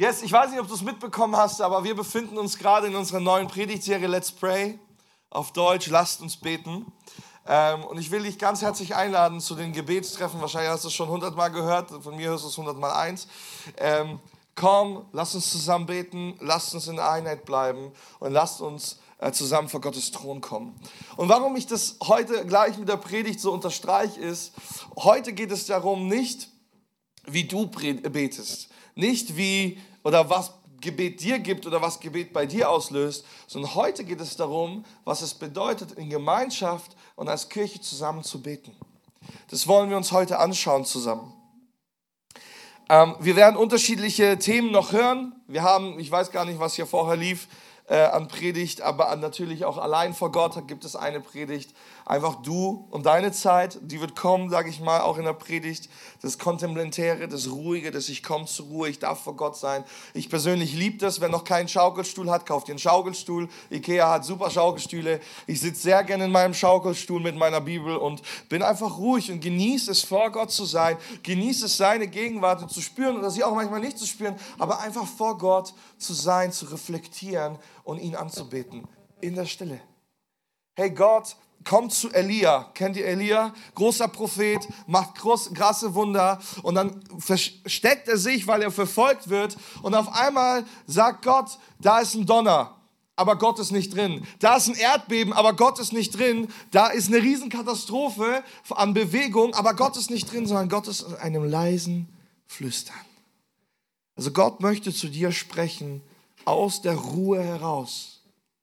Yes, ich weiß nicht, ob du es mitbekommen hast, aber wir befinden uns gerade in unserer neuen Predigtserie Let's Pray. Auf Deutsch, lasst uns beten. Und ich will dich ganz herzlich einladen zu den Gebetstreffen. Wahrscheinlich hast du es schon 100-mal gehört, von mir hörst du es 100-mal-1. Komm, lass uns zusammen beten, lasst uns in der Einheit bleiben und lasst uns zusammen vor Gottes Thron kommen. Und warum ich das heute gleich mit der Predigt so unterstreiche, ist, heute geht es darum, nicht wie du betest, nicht wie oder was Gebet dir gibt oder was Gebet bei dir auslöst, sondern heute geht es darum, was es bedeutet, in Gemeinschaft und als Kirche zusammen zu beten. Das wollen wir uns heute anschauen zusammen. Wir werden unterschiedliche Themen noch hören. Wir haben, ich weiß gar nicht, was hier vorher lief, an Predigt, aber natürlich auch allein vor Gott gibt es eine Predigt. Einfach du und deine Zeit, die wird kommen, sage ich mal, auch in der Predigt. Das Kontemplatäre, das Ruhige, das ich komme zur Ruhe, ich darf vor Gott sein. Ich persönlich liebe das, wer noch keinen Schaukelstuhl hat, kauft dir einen Schaukelstuhl. Ikea hat super Schaukelstühle. Ich sitze sehr gerne in meinem Schaukelstuhl mit meiner Bibel und bin einfach ruhig und genieße es, vor Gott zu sein. Genieße es, seine Gegenwart zu spüren oder sie auch manchmal nicht zu spüren, aber einfach vor Gott zu sein, zu reflektieren und ihn anzubeten in der Stille. Hey, Gott kommt zu Elia. Kennt ihr Elia? Großer Prophet, macht krasse Wunder und dann versteckt er sich, weil er verfolgt wird und auf einmal sagt Gott, da ist ein Donner, aber Gott ist nicht drin. Da ist ein Erdbeben, aber Gott ist nicht drin. Da ist eine Riesenkatastrophe an Bewegung, aber Gott ist nicht drin, sondern Gott ist in einem leisen Flüstern. Also Gott möchte zu dir sprechen aus der Ruhe heraus.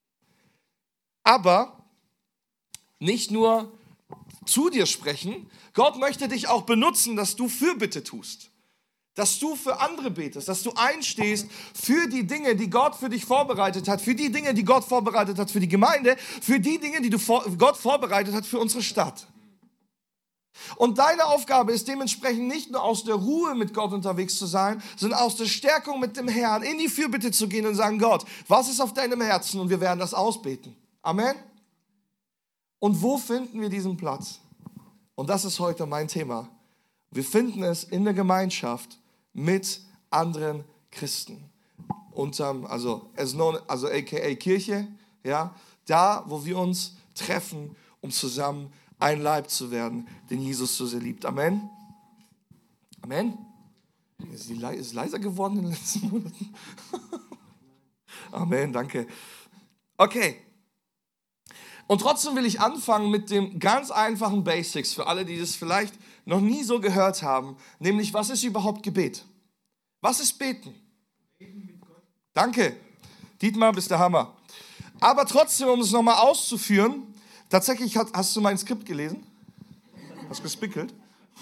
Aber nicht nur zu dir sprechen, Gott möchte dich auch benutzen, dass du Fürbitte tust. Dass du für andere betest, dass du einstehst für die Dinge, die Gott für dich vorbereitet hat, für die Dinge, die Gott vorbereitet hat für die Gemeinde, für die Dinge, die Gott vorbereitet hat für unsere Stadt. Und deine Aufgabe ist dementsprechend nicht nur aus der Ruhe mit Gott unterwegs zu sein, sondern aus der Stärkung mit dem Herrn in die Fürbitte zu gehen und sagen, Gott, was ist auf deinem Herzen? Und wir werden das ausbeten. Amen. Und wo finden wir diesen Platz? Und das ist heute mein Thema. Wir finden es in der Gemeinschaft mit anderen Christen. Also aka Kirche, ja, da, wo wir uns treffen, um zusammen ein Leib zu werden, den Jesus so sehr liebt. Amen. Amen. Ist leiser geworden in den letzten Monaten? Amen, danke. Okay. Und trotzdem will ich anfangen mit dem ganz einfachen Basics für alle, die das vielleicht noch nie so gehört haben, nämlich was ist überhaupt Gebet? Was ist Beten? Danke. Dietmar, bist der Hammer. Aber trotzdem, um es nochmal auszuführen, tatsächlich hast du mein Skript gelesen? Hast du gespickelt?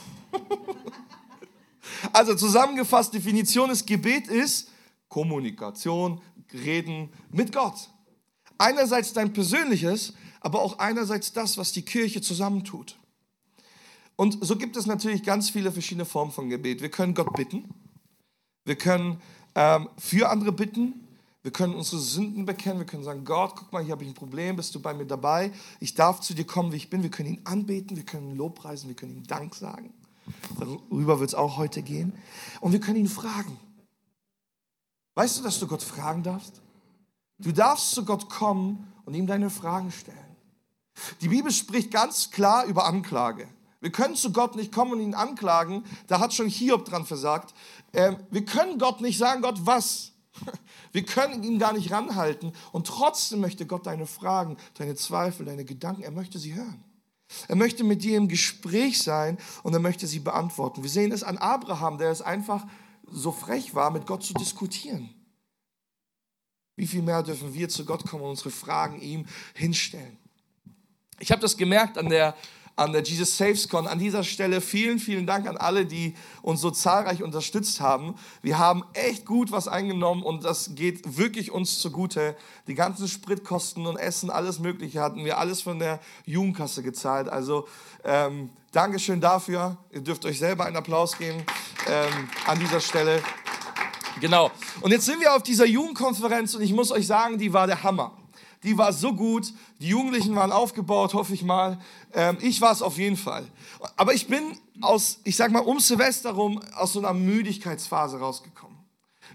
Also zusammengefasst, Definition ist, Gebet ist Kommunikation, Reden mit Gott. Einerseits dein persönliches, aber auch einerseits das, was die Kirche zusammentut. Und so gibt es natürlich ganz viele verschiedene Formen von Gebet. Wir können Gott bitten, wir können für andere bitten, wir können unsere Sünden bekennen, wir können sagen, Gott, guck mal, hier habe ich ein Problem, bist du bei mir dabei? Ich darf zu dir kommen, wie ich bin. Wir können ihn anbeten, wir können ihn lobpreisen, wir können ihm Dank sagen. Darüber wird es auch heute gehen. Und wir können ihn fragen. Weißt du, dass du Gott fragen darfst? Du darfst zu Gott kommen und ihm deine Fragen stellen. Die Bibel spricht ganz klar über Anklage. Wir können zu Gott nicht kommen und ihn anklagen, da hat schon Hiob dran versagt. Wir können Gott nicht sagen, Gott, was? Wir können ihn gar nicht ranhalten und trotzdem möchte Gott deine Fragen, deine Zweifel, deine Gedanken, er möchte sie hören. Er möchte mit dir im Gespräch sein und er möchte sie beantworten. Wir sehen es an Abraham, der es einfach so frech war, mit Gott zu diskutieren. Wie viel mehr dürfen wir zu Gott kommen und unsere Fragen ihm hinstellen? Ich habe das gemerkt an der Jesus Saves Con. An dieser Stelle vielen, vielen Dank an alle, die uns so zahlreich unterstützt haben. Wir haben echt gut was eingenommen und das geht wirklich uns zugute. Die ganzen Spritkosten und Essen, alles Mögliche hatten wir alles von der Jugendkasse gezahlt. Also Dankeschön dafür. Ihr dürft euch selber einen Applaus geben an dieser Stelle. Genau. Und jetzt sind wir auf dieser Jugendkonferenz und ich muss euch sagen, die war der Hammer. Die war so gut, die Jugendlichen waren aufgebaut, hoffe ich mal. Ich war es auf jeden Fall. Aber ich bin um Silvester rum, aus so einer Müdigkeitsphase rausgekommen.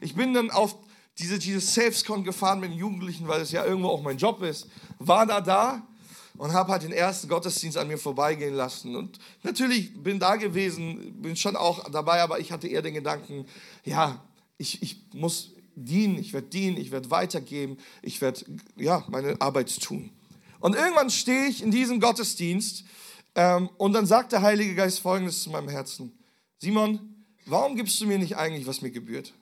Ich bin dann auf dieses Safescon gefahren mit den Jugendlichen, weil es ja irgendwo auch mein Job ist. War da und habe halt den ersten Gottesdienst an mir vorbeigehen lassen. Und natürlich bin da gewesen, bin schon auch dabei, aber ich hatte eher den Gedanken, ja, ich muss dienen, ich werde weitergeben, ich werde meine Arbeit tun. Und irgendwann stehe ich in diesem Gottesdienst und dann sagt der Heilige Geist Folgendes zu meinem Herzen. Simon, warum gibst du mir nicht eigentlich, was mir gebührt?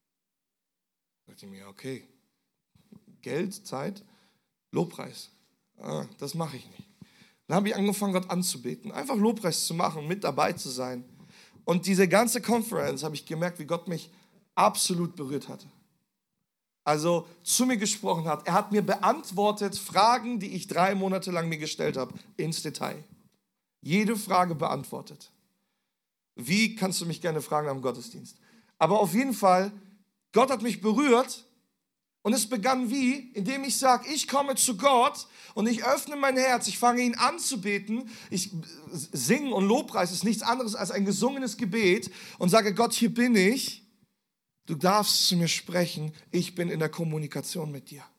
Da dachte ich mir, okay, Geld, Zeit, Lobpreis. Das mache ich nicht. Dann habe ich angefangen, Gott anzubeten, einfach Lobpreis zu machen, mit dabei zu sein. Und diese ganze Conference habe ich gemerkt, wie Gott mich absolut berührt hatte. Also zu mir gesprochen hat. Er hat mir beantwortet Fragen, die ich 3 Monate lang mir gestellt habe, ins Detail. Jede Frage beantwortet. Wie kannst du mich gerne fragen am Gottesdienst? Aber auf jeden Fall, Gott hat mich berührt und es begann wie, indem ich sage, ich komme zu Gott und ich öffne mein Herz, ich fange ihn an zu beten, ich singe und Lobpreis ist nichts anderes als ein gesungenes Gebet und sage, Gott, hier bin ich, du darfst zu mir sprechen, ich bin in der Kommunikation mit dir.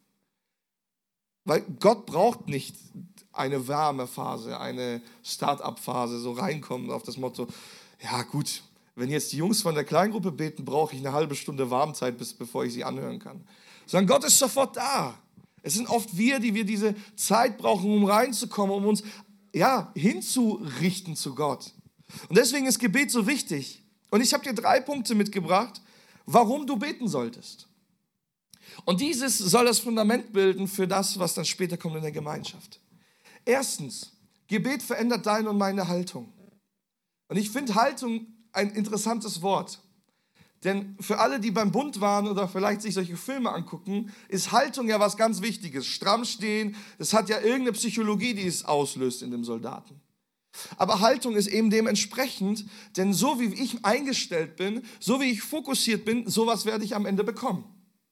Weil Gott braucht nicht eine Wärmephase, eine Start-up-Phase, so reinkommen auf das Motto, ja gut, wenn jetzt die Jungs von der Kleingruppe beten, brauche ich eine halbe Stunde Warmzeit, bevor ich sie anhören kann. Sondern Gott ist sofort da. Es sind oft wir diese Zeit brauchen, um reinzukommen, um uns hinzurichten zu Gott. Und deswegen ist Gebet so wichtig. Und ich habe dir 3 Punkte mitgebracht, warum du beten solltest. Und dieses soll das Fundament bilden für das, was dann später kommt in der Gemeinschaft. Erstens, Gebet verändert deine und meine Haltung. Und ich finde Haltung ein interessantes Wort. Denn für alle, die beim Bund waren oder vielleicht sich solche Filme angucken, ist Haltung ja was ganz Wichtiges. Stramm stehen, das hat ja irgendeine Psychologie, die es auslöst in dem Soldaten. Aber Haltung ist eben dementsprechend, denn so wie ich eingestellt bin, so wie ich fokussiert bin, sowas werde ich am Ende bekommen.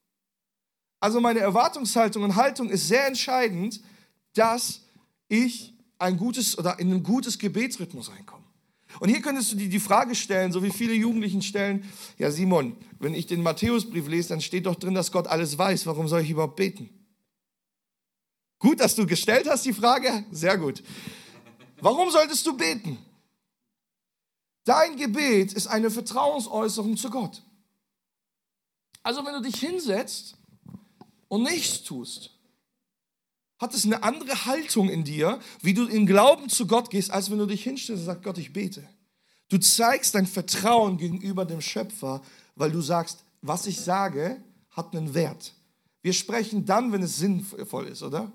Also meine Erwartungshaltung und Haltung ist sehr entscheidend, dass ich in ein gutes Gebetsrhythmus reinkomme. Und hier könntest du dir die Frage stellen, so wie viele Jugendlichen stellen, ja Simon, wenn ich den Matthäusbrief lese, dann steht doch drin, dass Gott alles weiß. Warum soll ich überhaupt beten? Gut, dass du gestellt hast die Frage. Sehr gut. Warum solltest du beten? Dein Gebet ist eine Vertrauensäußerung zu Gott. Also wenn du dich hinsetzt und nichts tust, hat es eine andere Haltung in dir, wie du im Glauben zu Gott gehst, als wenn du dich hinstellst und sagst, Gott, ich bete. Du zeigst dein Vertrauen gegenüber dem Schöpfer, weil du sagst, was ich sage, hat einen Wert. Wir sprechen dann, wenn es sinnvoll ist, oder?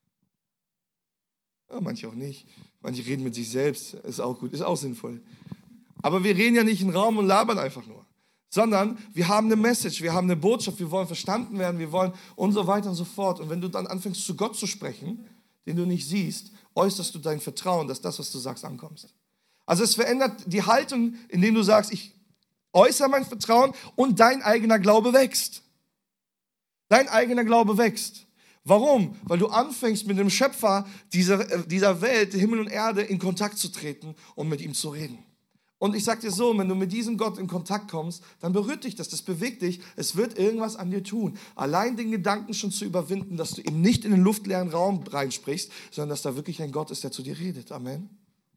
Ja, manche auch nicht. Manche reden mit sich selbst, ist auch gut, ist auch sinnvoll. Aber wir reden ja nicht in Raum und labern einfach nur. Sondern wir haben eine Message, wir haben eine Botschaft, wir wollen verstanden werden, wir wollen und so weiter und so fort. Und wenn du dann anfängst, zu Gott zu sprechen, den du nicht siehst, äußerst du dein Vertrauen, dass das, was du sagst, ankommst. Also es verändert die Haltung, indem du sagst, ich äußere mein Vertrauen und dein eigener Glaube wächst. Dein eigener Glaube wächst. Warum? Weil du anfängst, mit dem Schöpfer dieser Welt, Himmel und Erde, in Kontakt zu treten und mit ihm zu reden. Und ich sage dir so, wenn du mit diesem Gott in Kontakt kommst, dann berührt dich das bewegt dich, es wird irgendwas an dir tun. Allein den Gedanken schon zu überwinden, dass du eben nicht in den luftleeren Raum reinsprichst, sondern dass da wirklich ein Gott ist, der zu dir redet. Amen.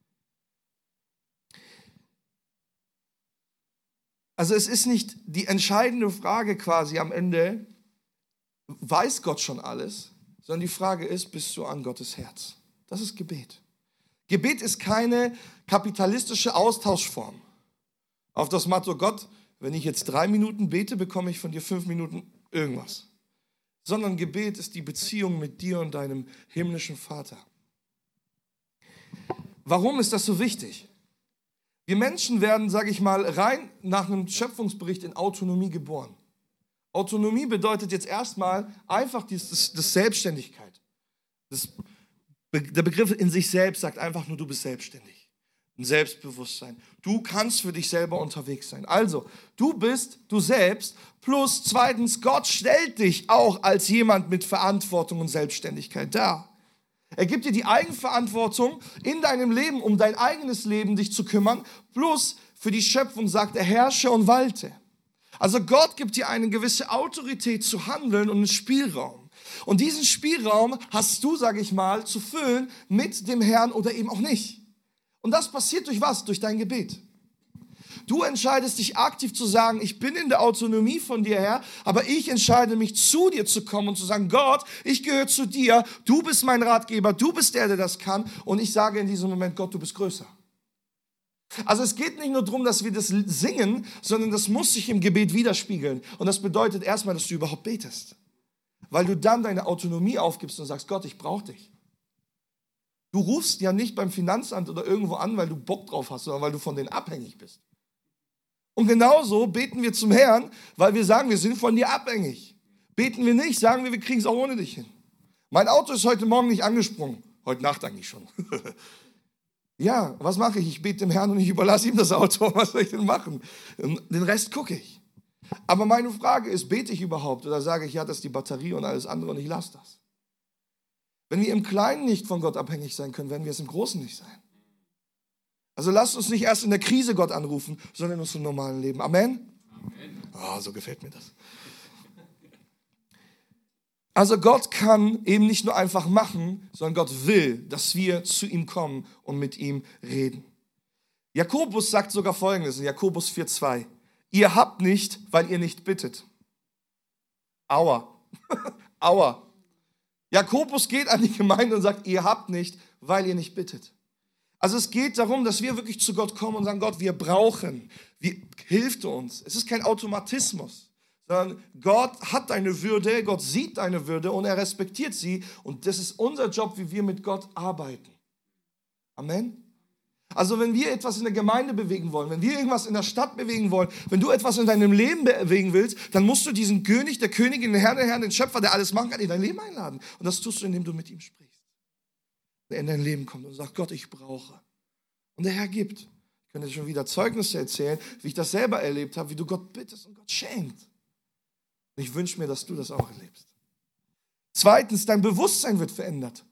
Also es ist nicht die entscheidende Frage quasi am Ende, weiß Gott schon alles, sondern die Frage ist, bist du an Gottes Herz? Das ist Gebet. Gebet ist keine kapitalistische Austauschform. Auf das Motto, Gott, wenn ich jetzt 3 Minuten bete, bekomme ich von dir 5 Minuten irgendwas. Sondern Gebet ist die Beziehung mit dir und deinem himmlischen Vater. Warum ist das so wichtig? Wir Menschen werden, sage ich mal, rein nach einem Schöpfungsbericht in Autonomie geboren. Autonomie bedeutet jetzt erstmal einfach das Selbstständigkeit. Der Begriff in sich selbst sagt einfach nur, du bist selbstständig. Ein Selbstbewusstsein. Du kannst für dich selber unterwegs sein. Also, du bist du selbst, plus zweitens, Gott stellt dich auch als jemand mit Verantwortung und Selbstständigkeit dar. Er gibt dir die Eigenverantwortung in deinem Leben, um dein eigenes Leben dich zu kümmern, plus für die Schöpfung sagt er, herrsche und walte. Also Gott gibt dir eine gewisse Autorität zu handeln und einen Spielraum. Und diesen Spielraum hast du, sage ich mal, zu füllen mit dem Herrn oder eben auch nicht. Und das passiert durch was? Durch dein Gebet. Du entscheidest dich aktiv zu sagen, ich bin in der Autonomie von dir, Herr, aber ich entscheide mich, zu dir zu kommen und zu sagen, Gott, ich gehöre zu dir, du bist mein Ratgeber, du bist der das kann. Und ich sage in diesem Moment, Gott, du bist größer. Also es geht nicht nur darum, dass wir das singen, sondern das muss sich im Gebet widerspiegeln. Und das bedeutet erstmal, dass du überhaupt betest. Weil du dann deine Autonomie aufgibst und sagst, Gott, ich brauche dich. Du rufst ja nicht beim Finanzamt oder irgendwo an, weil du Bock drauf hast, sondern weil du von denen abhängig bist. Und genauso beten wir zum Herrn, weil wir sagen, wir sind von dir abhängig. Beten wir nicht, sagen wir kriegen es auch ohne dich hin. Mein Auto ist heute Morgen nicht angesprungen. Heute Nacht eigentlich schon. Ja, was mache ich? Ich bete dem Herrn und ich überlasse ihm das Auto. Was soll ich denn machen? Den Rest gucke ich. Aber meine Frage ist, bete ich überhaupt? Oder sage ich, ja, das ist die Batterie und alles andere und ich lasse das? Wenn wir im Kleinen nicht von Gott abhängig sein können, werden wir es im Großen nicht sein. Also lasst uns nicht erst in der Krise Gott anrufen, sondern in unserem normalen Leben. Amen? Amen. Oh, so gefällt mir das. Also Gott kann eben nicht nur einfach machen, sondern Gott will, dass wir zu ihm kommen und mit ihm reden. Jakobus sagt sogar Folgendes in Jakobus 4,2. Ihr habt nicht, weil ihr nicht bittet. Aua. Aua. Jakobus geht an die Gemeinde und sagt, ihr habt nicht, weil ihr nicht bittet. Also es geht darum, dass wir wirklich zu Gott kommen und sagen, Gott, wir brauchen, hilft uns. Es ist kein Automatismus, sondern Gott hat deine Würde, Gott sieht deine Würde und er respektiert sie. Und das ist unser Job, wie wir mit Gott arbeiten. Amen. Also wenn wir etwas in der Gemeinde bewegen wollen, wenn wir irgendwas in der Stadt bewegen wollen, wenn du etwas in deinem Leben bewegen willst, dann musst du diesen König, der Königin, den Herrn, den Schöpfer, der alles machen kann, in dein Leben einladen. Und das tust du, indem du mit ihm sprichst. Der in dein Leben kommt und sagt, Gott, ich brauche. Und der Herr gibt. Ich könnte dir schon wieder Zeugnisse erzählen, wie ich das selber erlebt habe, wie du Gott bittest und Gott schenkt. Und ich wünsche mir, dass du das auch erlebst. Zweitens, dein Bewusstsein wird verändert.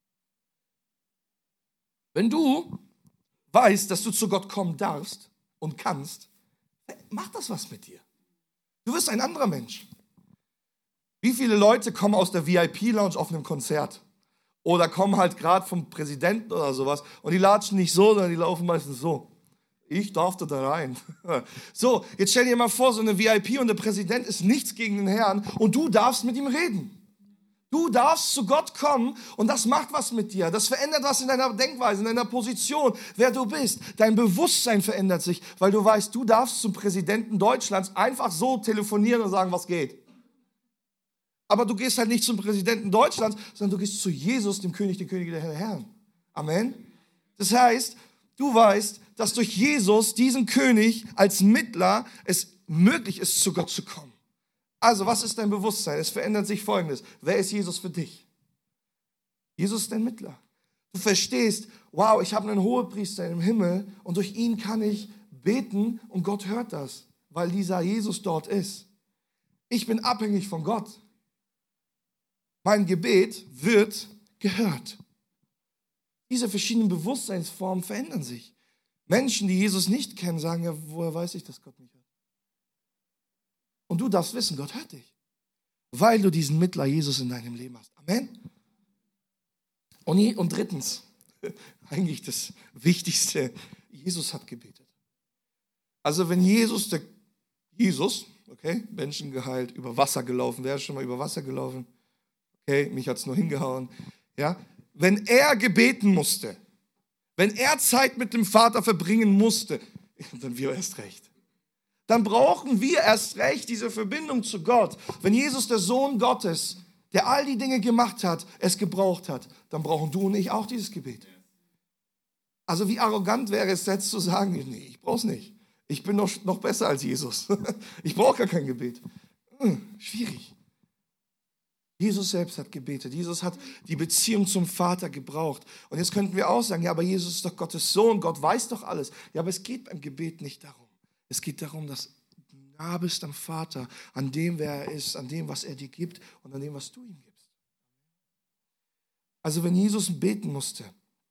Wenn du weißt, dass du zu Gott kommen darfst und kannst, macht das was mit dir. Du wirst ein anderer Mensch. Wie viele Leute kommen aus der VIP-Lounge auf einem Konzert? Oder kommen halt gerade vom Präsidenten oder sowas und die latschen nicht so, sondern die laufen meistens so. Ich darf da rein. So, jetzt stell dir mal vor, so eine VIP und der Präsident ist nichts gegen den Herrn und du darfst mit ihm reden. Du darfst zu Gott kommen und das macht was mit dir. Das verändert was in deiner Denkweise, in deiner Position, wer du bist. Dein Bewusstsein verändert sich, weil du weißt, du darfst zum Präsidenten Deutschlands einfach so telefonieren und sagen, was geht. Aber du gehst halt nicht zum Präsidenten Deutschlands, sondern du gehst zu Jesus, dem König, der Könige der Herren. Amen. Das heißt, du weißt, dass durch Jesus, diesen König, als Mittler es möglich ist, zu Gott zu kommen. Also, was ist dein Bewusstsein? Es verändert sich Folgendes. Wer ist Jesus für dich? Jesus ist dein Mittler. Du verstehst, wow, ich habe einen Hohepriester im Himmel und durch ihn kann ich beten und Gott hört das, weil dieser Jesus dort ist. Ich bin abhängig von Gott. Mein Gebet wird gehört. Diese verschiedenen Bewusstseinsformen verändern sich. Menschen, die Jesus nicht kennen, sagen ja, woher weiß ich, dass Gott mich hört? Und du darfst wissen, Gott hört dich, weil du diesen Mittler Jesus in deinem Leben hast. Amen. Und drittens, eigentlich das Wichtigste, Jesus hat gebetet. Also wenn Jesus, okay, Menschen geheilt, über Wasser gelaufen, wer ist schon mal über Wasser gelaufen? Okay, mich hat es nur hingehauen. Ja? Wenn er gebeten musste, wenn er Zeit mit dem Vater verbringen musste, dann wir erst recht. Dann brauchen wir erst recht diese Verbindung zu Gott. Wenn Jesus, der Sohn Gottes, der all die Dinge gemacht hat, es gebraucht hat, dann brauchen du und ich auch dieses Gebet. Also wie arrogant wäre es jetzt zu sagen, nee, ich brauche es nicht. Ich bin noch besser als Jesus. Ich brauche gar kein Gebet. Schwierig. Jesus selbst hat gebetet. Jesus hat die Beziehung zum Vater gebraucht. Und jetzt könnten wir auch sagen, ja, aber Jesus ist doch Gottes Sohn. Gott weiß doch alles. Ja, aber es geht beim Gebet nicht darum. Es geht darum, dass du nah bist am Vater, an dem, wer er ist, an dem, was er dir gibt und an dem, was du ihm gibst. Also wenn Jesus beten musste,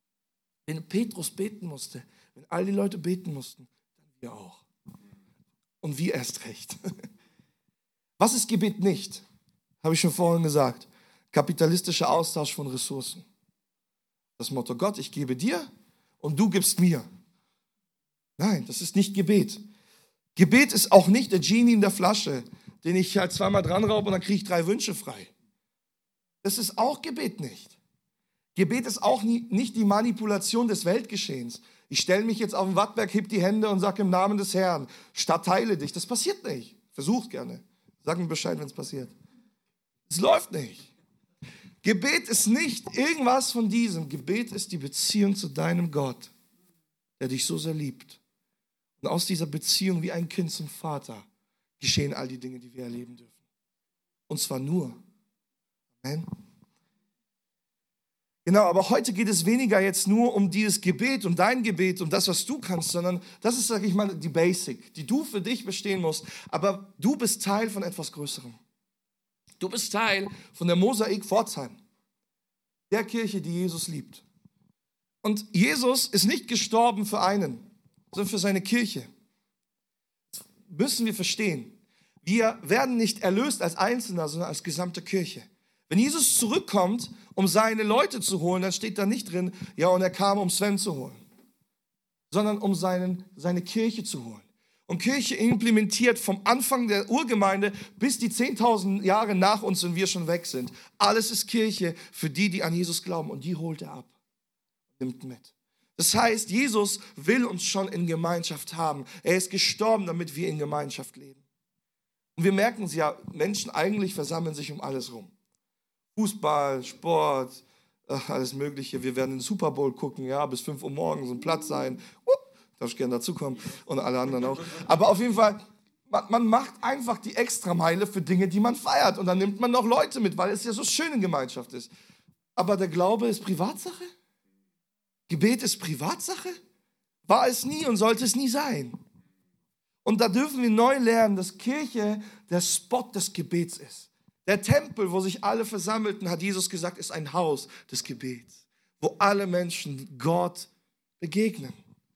wenn Petrus beten musste, wenn all die Leute beten mussten, dann wir auch. und wir erst recht. Was ist Gebet nicht? Habe ich schon vorhin gesagt. Kapitalistischer Austausch von Ressourcen. Das Motto: Gott, ich gebe dir und du gibst mir. Nein, das ist nicht Gebet. Gebet ist auch nicht der Genie in der Flasche, den ich halt zweimal dran raube und dann kriege ich 3 Wünsche frei. Das ist auch Gebet nicht. Gebet ist auch nicht die Manipulation des Weltgeschehens. Ich stelle mich jetzt auf den Wattberg, heb die Hände und sage im Namen des Herrn, Stadt, heile dich. Das passiert nicht. Versucht gerne. Sag mir Bescheid, wenn es passiert. Es läuft nicht. Gebet ist nicht irgendwas von diesem. Gebet ist die Beziehung zu deinem Gott, der dich so sehr liebt. Und aus dieser Beziehung wie ein Kind zum Vater geschehen all die Dinge, die wir erleben dürfen. Und zwar nur. Amen. Genau, aber heute geht es weniger jetzt nur um dieses Gebet, um dein Gebet, um das, was du kannst, sondern das ist, sage ich mal, die Basic, die du für dich bestehen musst. Aber du bist Teil von etwas Größerem. Du bist Teil von der Mosaik Pforzheim, der Kirche, die Jesus liebt. Und Jesus ist nicht gestorben für einen, sondern für seine Kirche. Das müssen wir verstehen. Wir werden nicht erlöst als Einzelner, sondern als gesamte Kirche. Wenn Jesus zurückkommt, um seine Leute zu holen, dann steht da nicht drin, ja, und er kam, um Sven zu holen, sondern um seine Kirche zu holen. Und Kirche implementiert vom Anfang der Urgemeinde bis die 10.000 Jahre nach uns, wenn wir schon weg sind. Alles ist Kirche für die, die an Jesus glauben. Und die holt er ab, nimmt mit. Das heißt, Jesus will uns schon in Gemeinschaft haben. Er ist gestorben, damit wir in Gemeinschaft leben. Und wir merken es ja, Menschen eigentlich versammeln sich um alles rum. Fußball, Sport, alles Mögliche. Wir werden den Super Bowl gucken, ja, bis 5 Uhr morgens und Platz sein. Darf ich gerne dazukommen und alle anderen auch. Aber auf jeden Fall, man macht einfach die Extrameile für Dinge, die man feiert. Und dann nimmt man noch Leute mit, weil es ja so schön in Gemeinschaft ist. Aber der Glaube ist Privatsache? Gebet ist Privatsache? War es nie und sollte es nie sein. Und da dürfen wir neu lernen, dass Kirche der Spot des Gebets ist. Der Tempel, wo sich alle versammelten, hat Jesus gesagt, ist ein Haus des Gebets, wo alle Menschen Gott begegnen.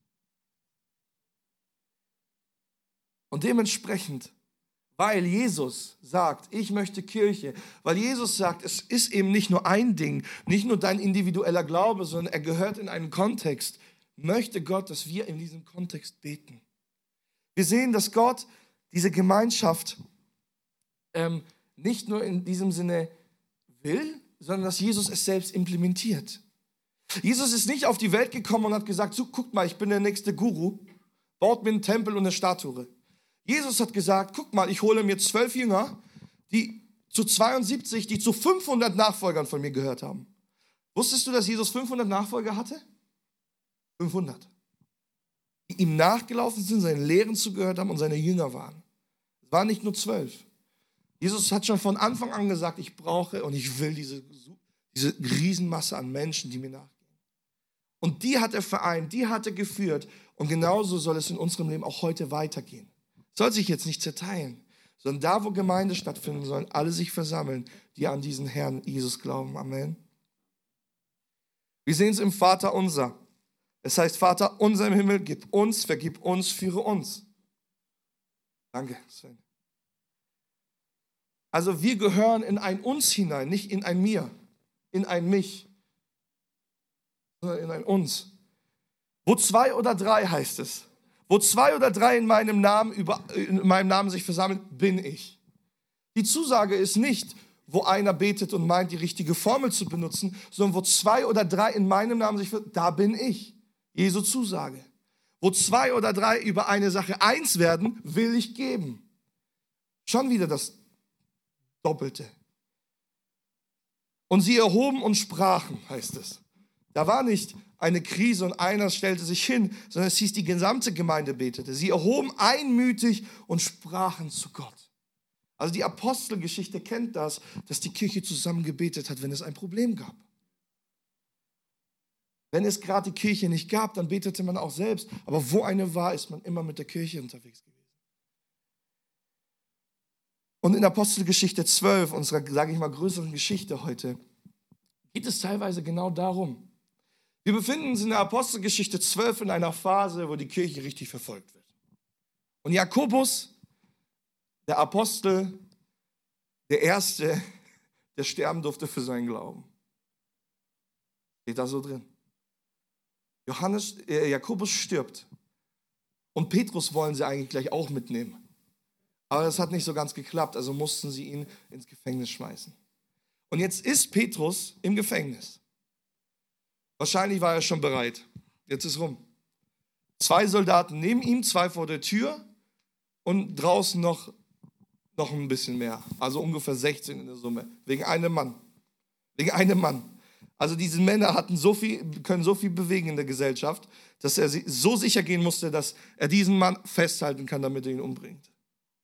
Und dementsprechend, weil Jesus sagt, ich möchte Kirche, weil Jesus sagt, es ist eben nicht nur ein Ding, nicht nur dein individueller Glaube, sondern er gehört in einen Kontext, möchte Gott, dass wir in diesem Kontext beten. Wir sehen, dass Gott diese Gemeinschaft nicht nur in diesem Sinne will, sondern dass Jesus es selbst implementiert. Jesus ist nicht auf die Welt gekommen und hat gesagt, so, guckt mal, ich bin der nächste Guru, baut mir einen Tempel und eine Statue. Jesus hat gesagt, guck mal, ich hole mir 12 Jünger, die zu 72, die zu 500 Nachfolgern von mir gehört haben. Wusstest du, dass Jesus 500 Nachfolger hatte? 500. Die ihm nachgelaufen sind, seinen Lehren zugehört haben und seine Jünger waren. Es waren nicht nur 12. Jesus hat schon von Anfang an gesagt, ich brauche und ich will diese Riesenmasse an Menschen, die mir nachgehen. Und die hat er vereint, die hat er geführt. Und genauso soll es in unserem Leben auch heute weitergehen. Soll sich jetzt nicht zerteilen, sondern da, wo Gemeinde stattfinden, sollen alle sich versammeln, die an diesen Herrn Jesus glauben. Amen. Wir sehen es im Vater unser. Es heißt, Vater unser im Himmel, gib uns, vergib uns, führe uns. Danke, Sven. Also wir gehören in ein Uns hinein, nicht in ein Mir, in ein Mich, sondern in ein Uns. Wo 2 oder 3 heißt es, wo 2 oder 3 in meinem Namen sich versammeln, bin ich. Die Zusage ist nicht, wo einer betet und meint, die richtige Formel zu benutzen, sondern wo 2 oder 3 in meinem Namen sich versammeln, da bin ich. Jesu Zusage. Wo 2 oder 3 über eine Sache eins werden, will ich geben. Schon wieder das Doppelte. Und sie erhoben und sprachen, heißt es. Da war nicht eine Krise und einer stellte sich hin, sondern es hieß, die gesamte Gemeinde betete. Sie erhoben einmütig und sprachen zu Gott. Also die Apostelgeschichte kennt das, dass die Kirche zusammen gebetet hat, wenn es ein Problem gab. Wenn es gerade die Kirche nicht gab, dann betete man auch selbst. Aber wo eine war, ist man immer mit der Kirche unterwegs gewesen. Und in Apostelgeschichte 12, unserer, sage ich mal, größeren Geschichte heute, geht es teilweise genau darum. Wir befinden uns in der Apostelgeschichte 12 in einer Phase, wo die Kirche richtig verfolgt wird. Und Jakobus, der Apostel, der Erste, der sterben durfte für seinen Glauben. Steht da so drin. Jakobus stirbt. Und Petrus wollen sie eigentlich gleich auch mitnehmen. Aber das hat nicht so ganz geklappt, also mussten sie ihn ins Gefängnis schmeißen. Und jetzt ist Petrus im Gefängnis. Wahrscheinlich war er schon bereit. Jetzt ist rum. 2 Soldaten neben ihm, 2 vor der Tür und draußen noch ein bisschen mehr. Also ungefähr 16 in der Summe. Wegen einem Mann. Wegen einem Mann. Also diese Männer können so viel bewegen in der Gesellschaft, dass er so sicher gehen musste, dass er diesen Mann festhalten kann, damit er ihn umbringt.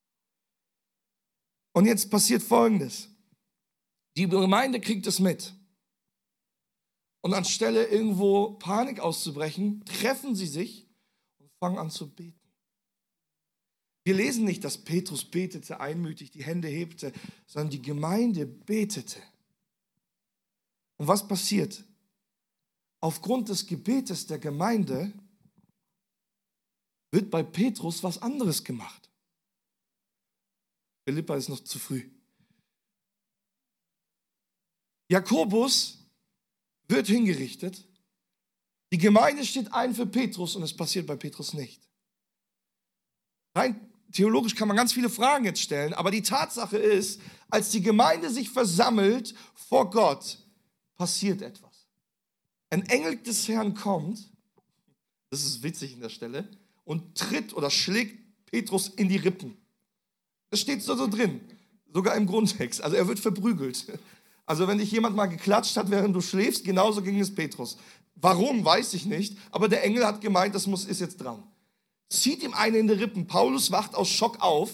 Und jetzt passiert Folgendes. Die Gemeinde kriegt es mit. Und anstelle irgendwo Panik auszubrechen, treffen sie sich und fangen an zu beten. Wir lesen nicht, dass Petrus betete, einmütig die Hände hebte, sondern die Gemeinde betete. Und was passiert? Aufgrund des Gebetes der Gemeinde wird bei Petrus was anderes gemacht. Philippa ist noch zu früh. Jakobus wird hingerichtet. Die Gemeinde steht ein für Petrus und es passiert bei Petrus nicht. Rein theologisch kann man ganz viele Fragen jetzt stellen, aber die Tatsache ist, als die Gemeinde sich versammelt vor Gott, passiert etwas. Ein Engel des Herrn kommt, das ist witzig in der Stelle, und tritt oder schlägt Petrus in die Rippen. Das steht so drin, sogar im Grundtext. Also er wird verprügelt. Also wenn dich jemand mal geklatscht hat, während du schläfst, genauso ging es Petrus. Warum, weiß ich nicht, aber der Engel hat gemeint, ist jetzt dran. Zieht ihm eine in die Rippen. Petrus wacht aus Schock auf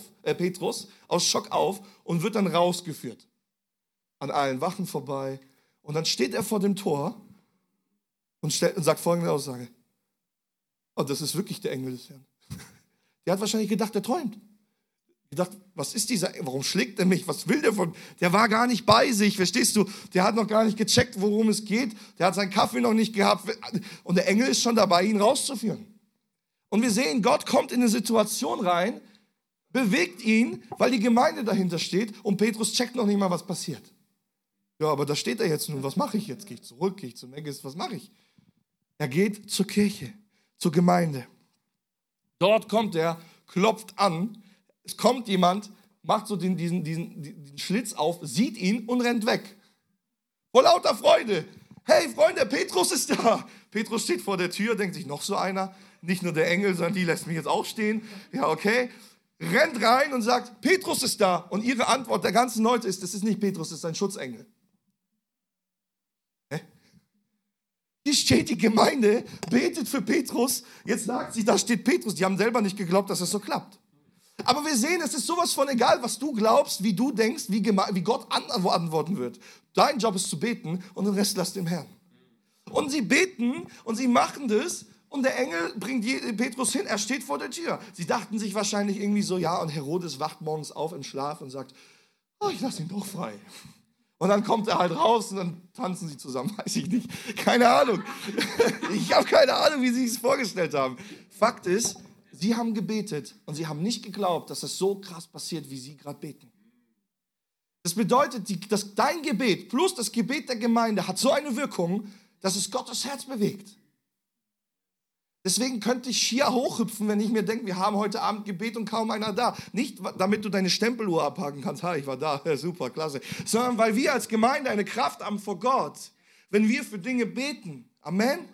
und wird dann rausgeführt. An allen Wachen vorbei. Und dann steht er vor dem Tor und sagt folgende Aussage. Oh, das ist wirklich der Engel des Herrn. Der hat wahrscheinlich gedacht, der träumt. Gedacht, was ist dieser, warum schlägt er mich, was will der von, der war gar nicht bei sich, verstehst du, der hat noch gar nicht gecheckt, worum es geht, der hat seinen Kaffee noch nicht gehabt und der Engel ist schon dabei, ihn rauszuführen. Und wir sehen, Gott kommt in eine Situation rein, bewegt ihn, weil die Gemeinde dahinter steht und Petrus checkt noch nicht mal, was passiert. Ja, aber da steht er jetzt nun, was mache ich jetzt? Gehe ich zurück, gehe ich zum Engel, was mache ich? Er geht zur Kirche, zur Gemeinde. Dort kommt er, klopft an. Es kommt jemand, macht so diesen Schlitz auf, sieht ihn und rennt weg. Vor lauter Freude. Hey Freunde, Petrus ist da. Petrus steht vor der Tür, denkt sich, noch so einer. Nicht nur der Engel, sondern die lässt mich jetzt auch stehen. Ja, okay. Rennt rein und sagt, Petrus ist da. Und ihre Antwort der ganzen Leute ist, das ist nicht Petrus, das ist ein Schutzengel. Hä? Hier steht die Gemeinde, betet für Petrus. Jetzt sagt sie, da steht Petrus. Die haben selber nicht geglaubt, dass es so klappt. Aber wir sehen, es ist sowas von egal, was du glaubst, wie du denkst, wie Gott antworten wird. Dein Job ist zu beten und den Rest lass dem Herrn. Und sie beten und sie machen das und der Engel bringt Petrus hin, er steht vor der Tür. Sie dachten sich wahrscheinlich irgendwie so, ja, und Herodes wacht morgens auf im Schlaf und sagt, oh, ich lasse ihn doch frei. Und dann kommt er halt raus und dann tanzen sie zusammen, weiß ich nicht. Keine Ahnung. Ich habe keine Ahnung, wie sie es vorgestellt haben. Fakt ist, sie haben gebetet und sie haben nicht geglaubt, dass das so krass passiert, wie sie gerade beten. Das bedeutet, dass dein Gebet plus das Gebet der Gemeinde hat so eine Wirkung, dass es Gottes Herz bewegt. Deswegen könnte ich schier hochhüpfen, wenn ich mir denke, wir haben heute Abend Gebet und kaum einer da. Nicht, damit du deine Stempeluhr abhaken kannst, ha, ich war da, super, klasse. Sondern weil wir als Gemeinde eine Kraft haben vor Gott, wenn wir für Dinge beten. Amen?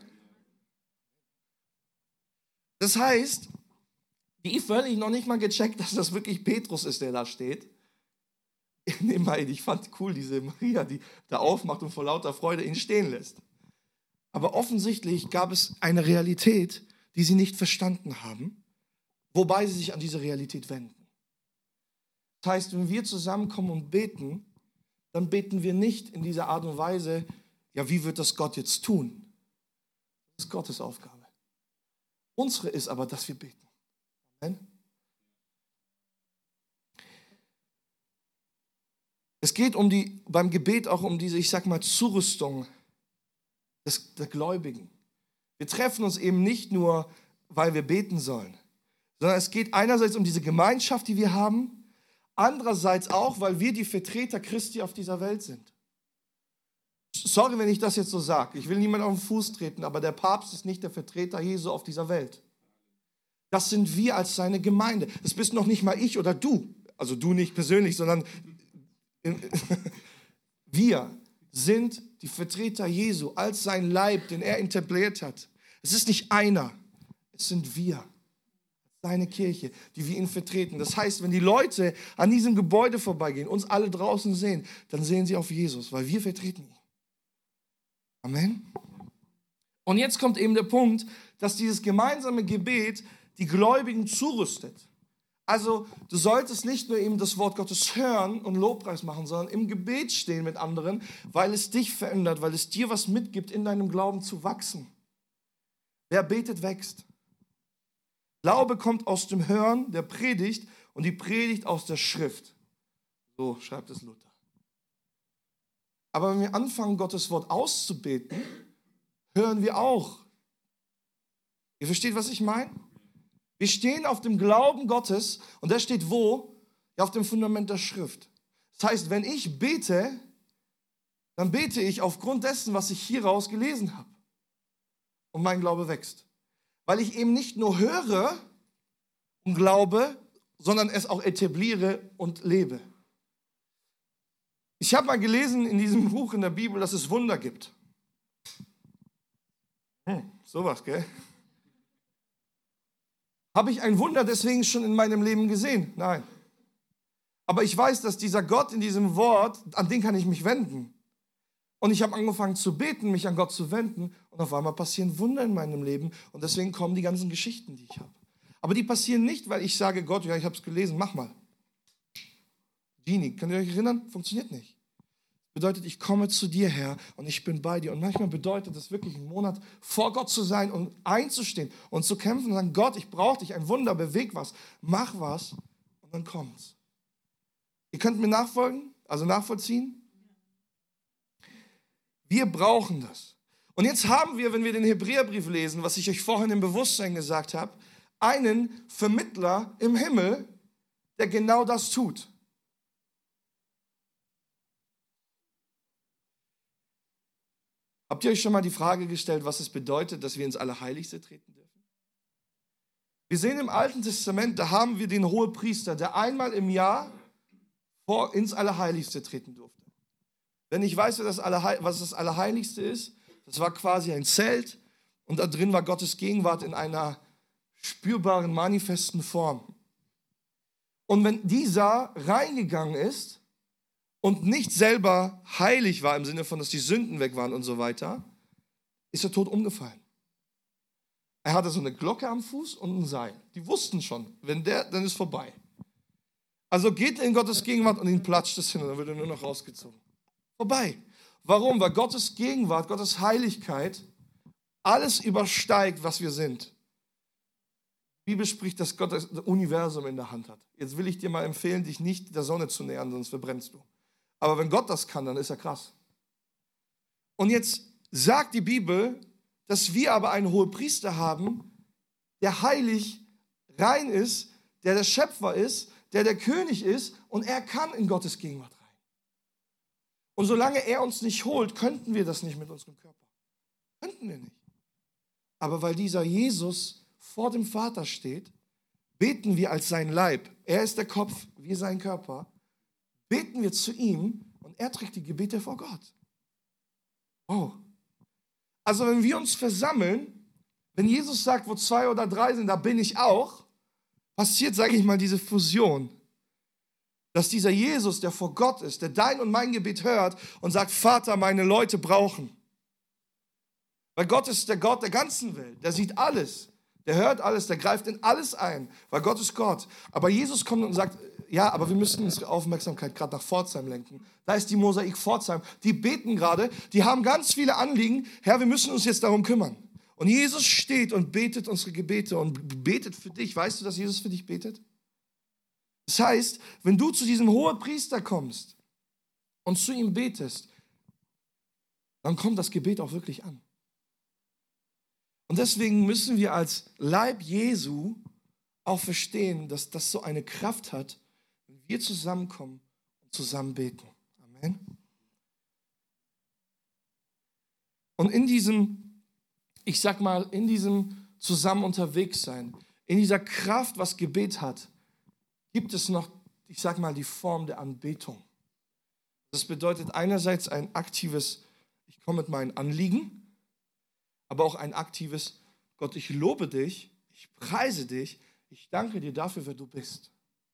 Das heißt, die völlig noch nicht mal gecheckt, dass das wirklich Petrus ist, der da steht. Ich fand cool, diese Maria, die da aufmacht und vor lauter Freude ihn stehen lässt. Aber offensichtlich gab es eine Realität, die sie nicht verstanden haben, wobei sie sich an diese Realität wenden. Das heißt, wenn wir zusammenkommen und beten, dann beten wir nicht in dieser Art und Weise, ja, wie wird das Gott jetzt tun? Das ist Gottes Aufgabe. Unsere ist aber, dass wir beten. Amen. Es geht beim Gebet auch um diese, ich sag mal, Zurüstung der Gläubigen. Wir treffen uns eben nicht nur, weil wir beten sollen, sondern es geht einerseits um diese Gemeinschaft, die wir haben, andererseits auch, weil wir die Vertreter Christi auf dieser Welt sind. Sorry, wenn ich das jetzt so sage. Ich will niemanden auf den Fuß treten, aber der Papst ist nicht der Vertreter Jesu auf dieser Welt. Das sind wir als seine Gemeinde. Das bist noch nicht mal ich oder du. Also du nicht persönlich, sondern wir sind die Vertreter Jesu als sein Leib, den er etabliert hat. Es ist nicht einer, es sind wir, seine Kirche, die wir ihn vertreten. Das heißt, wenn die Leute an diesem Gebäude vorbeigehen, uns alle draußen sehen, dann sehen sie auf Jesus, weil wir vertreten ihn. Amen. Und jetzt kommt eben der Punkt, dass dieses gemeinsame Gebet die Gläubigen zurüstet. Also du solltest nicht nur eben das Wort Gottes hören und Lobpreis machen, sondern im Gebet stehen mit anderen, weil es dich verändert, weil es dir was mitgibt, in deinem Glauben zu wachsen. Wer betet, wächst. Glaube kommt aus dem Hören der Predigt und die Predigt aus der Schrift. So schreibt es Luther. Aber wenn wir anfangen, Gottes Wort auszubeten, hören wir auch. Ihr versteht, was ich meine? Wir stehen auf dem Glauben Gottes und der steht wo? Ja, auf dem Fundament der Schrift. Das heißt, wenn ich bete, dann bete ich aufgrund dessen, was ich hieraus gelesen habe. Und mein Glaube wächst. Weil ich eben nicht nur höre und glaube, sondern es auch etabliere und lebe. Ich habe mal gelesen in diesem Buch in der Bibel, dass es Wunder gibt. Sowas, gell? Habe ich ein Wunder deswegen schon in meinem Leben gesehen? Nein. Aber ich weiß, dass dieser Gott in diesem Wort, an den kann ich mich wenden. Und ich habe angefangen zu beten, mich an Gott zu wenden. Und auf einmal passieren Wunder in meinem Leben. Und deswegen kommen die ganzen Geschichten, die ich habe. Aber die passieren nicht, weil ich sage, Gott, ja, ich habe es gelesen, mach mal. Genie, könnt ihr euch erinnern? Funktioniert nicht. Bedeutet, ich komme zu dir, Herr, und ich bin bei dir. Und manchmal bedeutet es wirklich, einen Monat vor Gott zu sein und einzustehen und zu kämpfen und sagen, Gott, ich brauche dich, ein Wunder, beweg was, mach was, und dann kommt's. Ihr könnt mir nachfolgen, also nachvollziehen? Wir brauchen das. Und jetzt haben wir, wenn wir den Hebräerbrief lesen, was ich euch vorhin im Bewusstsein gesagt habe, einen Vermittler im Himmel, der genau das tut. Habt ihr euch schon mal die Frage gestellt, was es bedeutet, dass wir ins Allerheiligste treten dürfen? Wir sehen im Alten Testament, da haben wir den Hohepriester, der einmal im Jahr ins Allerheiligste treten durfte. Wenn ich weiß, was das Allerheiligste ist, das war quasi ein Zelt und da drin war Gottes Gegenwart in einer spürbaren, manifesten Form. Und wenn dieser reingegangen ist, und nicht selber heilig war, im Sinne von, dass die Sünden weg waren und so weiter, ist er tot umgefallen. Er hatte so eine Glocke am Fuß und ein Seil. Die wussten schon, dann ist vorbei. Also geht er in Gottes Gegenwart und ihn platscht es hin und dann wird er nur noch rausgezogen. Vorbei. Warum? Weil Gottes Gegenwart, Gottes Heiligkeit alles übersteigt, was wir sind. Die Bibel spricht, dass Gott das Universum in der Hand hat. Jetzt will ich dir mal empfehlen, dich nicht der Sonne zu nähern, sonst verbrennst du. Aber wenn Gott das kann, dann ist er krass. Und jetzt sagt die Bibel, dass wir aber einen Hohepriester haben, der heilig, rein ist, der Schöpfer ist, der König ist und er kann in Gottes Gegenwart rein. Und solange er uns nicht holt, könnten wir das nicht mit unserem Körper. Könnten wir nicht. Aber weil dieser Jesus vor dem Vater steht, beten wir als sein Leib. Er ist der Kopf, wir sein Körper. Beten wir zu ihm und er trägt die Gebete vor Gott. Wow. Also wenn wir uns versammeln, wenn Jesus sagt, wo 2 oder 3 sind, da bin ich auch, passiert, sage ich mal, diese Fusion. Dass dieser Jesus, der vor Gott ist, der dein und mein Gebet hört und sagt, Vater, meine Leute brauchen. Weil Gott ist der Gott der ganzen Welt, der sieht alles, der hört alles, der greift in alles ein, weil Gott ist Gott. Aber Jesus kommt und sagt, ja, aber wir müssen unsere Aufmerksamkeit gerade nach Pforzheim lenken. Da ist die Mosaik Pforzheim. Die beten gerade, die haben ganz viele Anliegen. Herr, wir müssen uns jetzt darum kümmern. Und Jesus steht und betet unsere Gebete und betet für dich. Weißt du, dass Jesus für dich betet? Das heißt, wenn du zu diesem Hohepriester kommst und zu ihm betest, dann kommt das Gebet auch wirklich an. Und deswegen müssen wir als Leib Jesu auch verstehen, dass das so eine Kraft hat, wenn wir zusammenkommen und zusammen beten. Amen. Und in diesem, ich sag mal, in diesem zusammen unterwegs sein, in dieser Kraft, was Gebet hat, gibt es noch, ich sag mal, die Form der Anbetung. Das bedeutet einerseits ein aktives, ich komme mit meinen Anliegen, aber auch ein aktives, Gott, ich lobe dich, ich preise dich, ich danke dir dafür, wer du bist.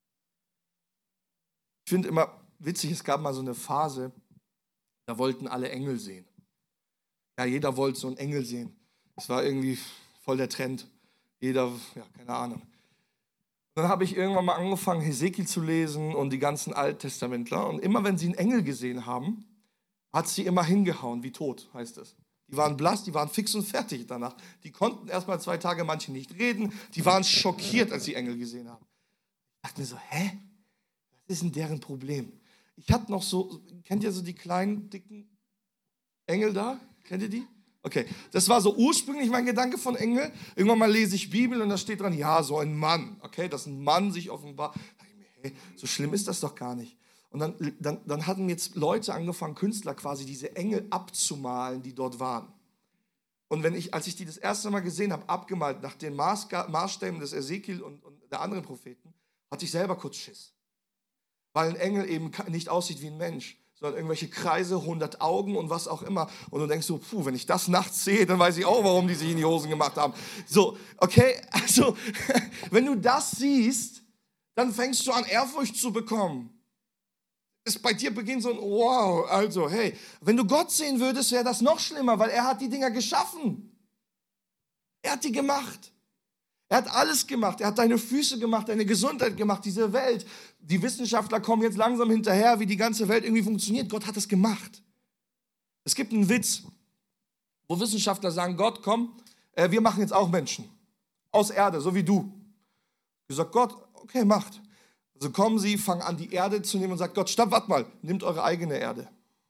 Ich finde immer witzig, es gab mal so eine Phase, da wollten alle Engel sehen. Ja, jeder wollte so einen Engel sehen. Das war irgendwie voll der Trend. Jeder, ja, keine Ahnung. Dann habe ich irgendwann mal angefangen, Hesekiel zu lesen und die ganzen Alttestamentler. Und immer, wenn sie einen Engel gesehen haben, hat sie immer hingehauen, wie tot, heißt es. Die waren blass, die waren fix und fertig danach. Die konnten erst mal 2 Tage manche nicht reden. Die waren schockiert, als sie Engel gesehen haben. Ich dachte mir so, hä? Was ist denn deren Problem? Ich hatte noch so, kennt ihr so die kleinen, dicken Engel da? Kennt ihr die? Okay, das war so ursprünglich mein Gedanke von Engel. Irgendwann mal lese ich Bibel und da steht dran, ja, so ein Mann. Okay, dass ein Mann sich offenbart. Da dachte ich mir, hey, so schlimm ist das doch gar nicht. Und dann hatten jetzt Leute angefangen, Künstler quasi diese Engel abzumalen, die dort waren. Und als ich die das erste Mal gesehen habe, abgemalt nach den Maßstäben des Ezekiel und der anderen Propheten, hatte ich selber kurz Schiss. Weil ein Engel eben nicht aussieht wie ein Mensch, sondern irgendwelche Kreise, 100 Augen und was auch immer. Und du denkst so, wenn ich das nachts sehe, dann weiß ich auch, warum die sich in die Hosen gemacht haben. So, okay, also, wenn du das siehst, dann fängst du an, Ehrfurcht zu bekommen. Es bei dir beginnt so ein wow, also, hey, wenn du Gott sehen würdest, wäre das noch schlimmer, weil er hat die Dinger geschaffen. Er hat die gemacht. Er hat alles gemacht. Er hat deine Füße gemacht, deine Gesundheit gemacht, diese Welt. Die Wissenschaftler kommen jetzt langsam hinterher, wie die ganze Welt irgendwie funktioniert. Gott hat es gemacht. Es gibt einen Witz, wo Wissenschaftler sagen, Gott, komm, wir machen jetzt auch Menschen. Aus Erde, so wie du. Ich sage, Gott, okay, macht. Also kommen sie, fangen an, die Erde zu nehmen und sagen, Gott, stopp, warte mal, nehmt eure eigene Erde.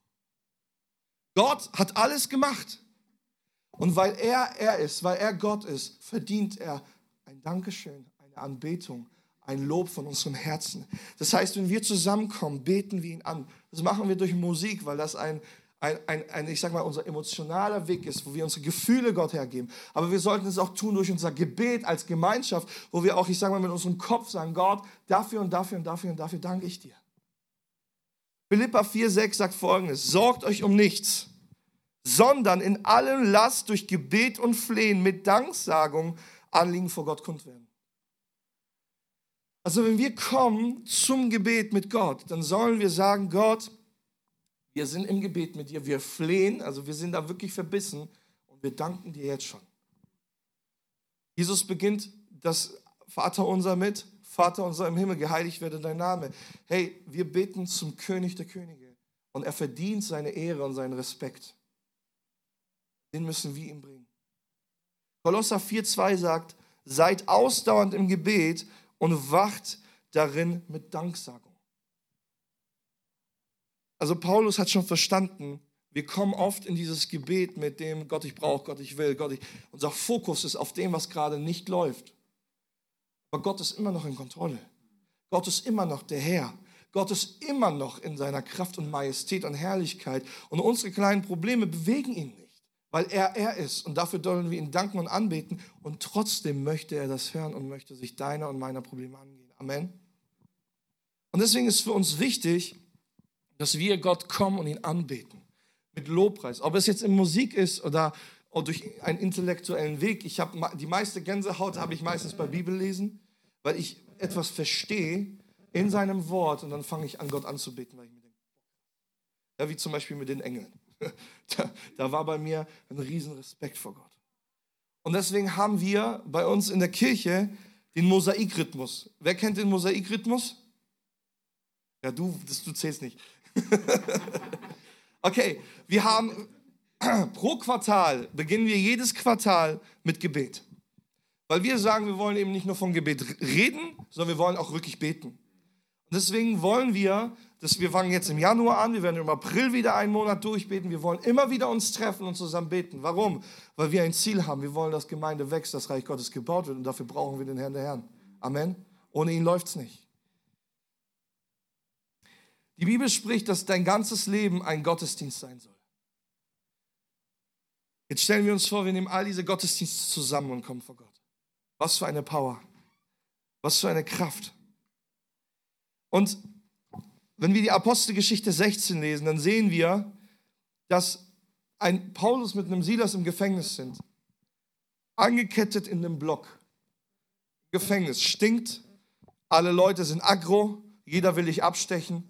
Gott hat alles gemacht. Und weil er ist, weil er Gott ist, verdient er ein Dankeschön, eine Anbetung, ein Lob von unserem Herzen. Das heißt, wenn wir zusammenkommen, beten wir ihn an. Das machen wir durch Musik, weil das ich sag mal, unser emotionaler Weg ist, wo wir unsere Gefühle Gott hergeben. Aber wir sollten es auch tun durch unser Gebet als Gemeinschaft, wo wir auch, ich sag mal, mit unserem Kopf sagen, Gott, dafür und dafür und dafür und dafür danke ich dir. Philipper 4,6 sagt Folgendes: Sorgt euch um nichts, sondern in allem lasst durch Gebet und Flehen mit Danksagung Anliegen vor Gott kund werden. Also wenn wir kommen zum Gebet mit Gott, dann sollen wir sagen, Gott, wir sind im Gebet mit dir, wir flehen, also wir sind da wirklich verbissen und wir danken dir jetzt schon. Jesus beginnt das Vaterunser mit, Vater unser im Himmel, geheiligt werde dein Name. Hey, wir beten zum König der Könige und er verdient seine Ehre und seinen Respekt. Den müssen wir ihm bringen. Kolosser 4,2 sagt, seid ausdauernd im Gebet und wacht darin mit Danksagung. Also Paulus hat schon verstanden, wir kommen oft in dieses Gebet mit dem Gott, ich brauche, Gott, ich will, unser Fokus ist auf dem, was gerade nicht läuft. Aber Gott ist immer noch in Kontrolle. Gott ist immer noch der Herr. Gott ist immer noch in seiner Kraft und Majestät und Herrlichkeit. Und unsere kleinen Probleme bewegen ihn nicht, weil er ist. Und dafür sollen wir ihn danken und anbeten. Und trotzdem möchte er das hören und möchte sich deiner und meiner Probleme angehen. Amen. Und deswegen ist für uns wichtig, dass wir Gott kommen und ihn anbeten. Mit Lobpreis. Ob es jetzt in Musik ist oder durch einen intellektuellen Weg. Die meiste Gänsehaut habe ich meistens bei Bibellesen, weil ich etwas verstehe in seinem Wort und dann fange ich an, Gott anzubeten, weil ich mir denke, ja, wie zum Beispiel mit den Engeln. Da war bei mir ein riesen Respekt vor Gott. Und deswegen haben wir bei uns in der Kirche den Mosaikrhythmus. Wer kennt den Mosaikrhythmus? Ja, du zählst nicht. Okay, wir haben pro Quartal, beginnen wir jedes Quartal mit Gebet. Weil wir sagen, wir wollen eben nicht nur vom Gebet reden, sondern wir wollen auch wirklich beten. Und deswegen wollen wir fangen jetzt im Januar an, wir werden im April wieder einen Monat durchbeten, wir wollen immer wieder uns treffen und zusammen beten. Warum? Weil wir ein Ziel haben, wir wollen, dass Gemeinde wächst, das Reich Gottes gebaut wird und dafür brauchen wir den Herrn der Herren. Amen. Ohne ihn läuft es nicht. Die Bibel spricht, dass dein ganzes Leben ein Gottesdienst sein soll. Jetzt stellen wir uns vor, wir nehmen all diese Gottesdienste zusammen und kommen vor Gott. Was für eine Power. Was für eine Kraft. Und wenn wir die Apostelgeschichte 16 lesen, dann sehen wir, dass ein Paulus mit einem Silas im Gefängnis sind. Angekettet in einem Block. Gefängnis stinkt. Alle Leute sind aggro. Jeder will dich abstechen.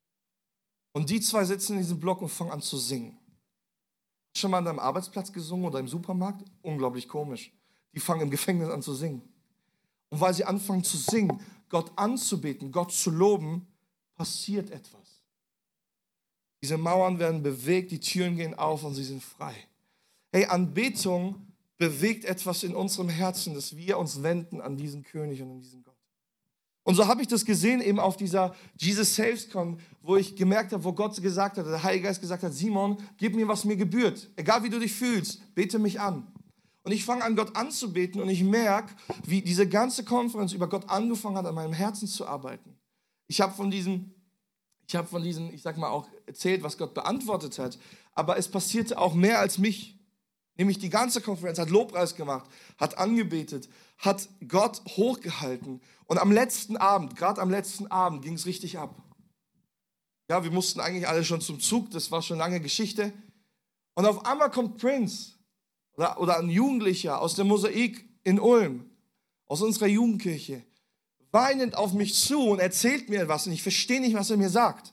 Und die zwei sitzen in diesem Block und fangen an zu singen. Hast du schon mal an deinem Arbeitsplatz gesungen oder im Supermarkt? Unglaublich komisch. Die fangen im Gefängnis an zu singen. Und weil sie anfangen zu singen, Gott anzubeten, Gott zu loben, passiert etwas. Diese Mauern werden bewegt, die Türen gehen auf und sie sind frei. Hey, Anbetung bewegt etwas in unserem Herzen, dass wir uns wenden an diesen König und an diesen Gott. Und so habe ich das gesehen eben auf dieser Jesus Saves Con, wo ich gemerkt habe, wo Gott gesagt hat, der Heilige Geist gesagt hat, Simon, gib mir, was mir gebührt. Egal wie du dich fühlst, bete mich an. Und ich fange an, Gott anzubeten und ich merke, wie diese ganze Konferenz über Gott angefangen hat, an meinem Herzen zu arbeiten. Ich habe von diesen, ich sag mal auch erzählt, was Gott beantwortet hat, aber es passierte auch mehr als mich. Nämlich die ganze Konferenz hat Lobpreis gemacht, hat angebetet, hat Gott hochgehalten. Und am letzten Abend, gerade am letzten Abend, ging es richtig ab. Ja, wir mussten eigentlich alle schon zum Zug, das war schon lange Geschichte. Und auf einmal kommt Prince oder ein Jugendlicher aus der Mosaik in Ulm, aus unserer Jugendkirche, weinend auf mich zu und erzählt mir was und ich verstehe nicht, was er mir sagt.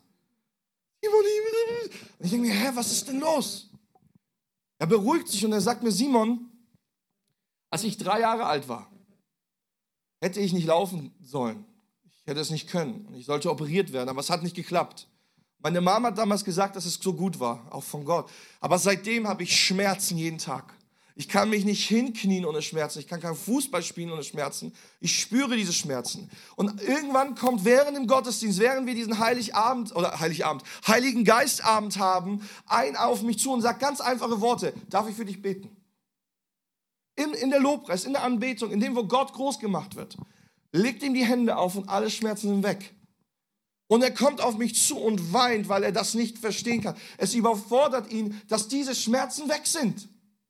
Und ich denke mir, was ist denn los? Er beruhigt sich und er sagt mir, Simon, als ich 3 Jahre alt war, hätte ich nicht laufen sollen. Ich hätte es nicht können und ich sollte operiert werden, aber es hat nicht geklappt. Meine Mama hat damals gesagt, dass es so gut war, auch von Gott. Aber seitdem habe ich Schmerzen jeden Tag. Ich kann mich nicht hinknien ohne Schmerzen. Ich kann kein Fußball spielen ohne Schmerzen. Ich spüre diese Schmerzen. Und irgendwann kommt während dem Gottesdienst, während wir diesen Heiligen Geistabend haben, ein auf mich zu und sagt ganz einfache Worte. Darf ich für dich beten? In der Lobpreis, in der Anbetung, in dem, wo Gott groß gemacht wird. Legt ihm die Hände auf und alle Schmerzen sind weg. Und er kommt auf mich zu und weint, weil er das nicht verstehen kann. Es überfordert ihn, dass diese Schmerzen weg sind.